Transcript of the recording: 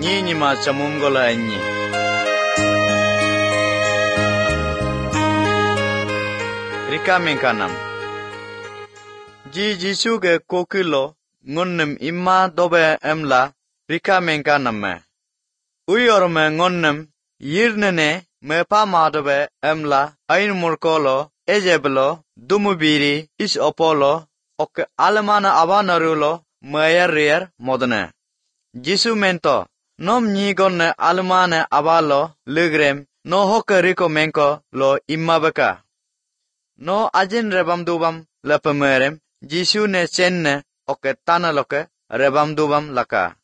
nyi ma chamum gola anyi. Rika mengkanam. Jisu ge kokilo ngonnem imma dobe emla rika mengkanam me. Uyor me ngonnem yirnene me pa ma dobe emla ain murkolo ejeblo dumubiri is opolo ok alemana abanarulo mayar modne. Jisu mento nom nyigonne alemane abalo legrem no hoke riko menko lo imma beka. No ajin rebam dubam lepemerem Jisu ne chenne oke tana loke rebam dubam laka.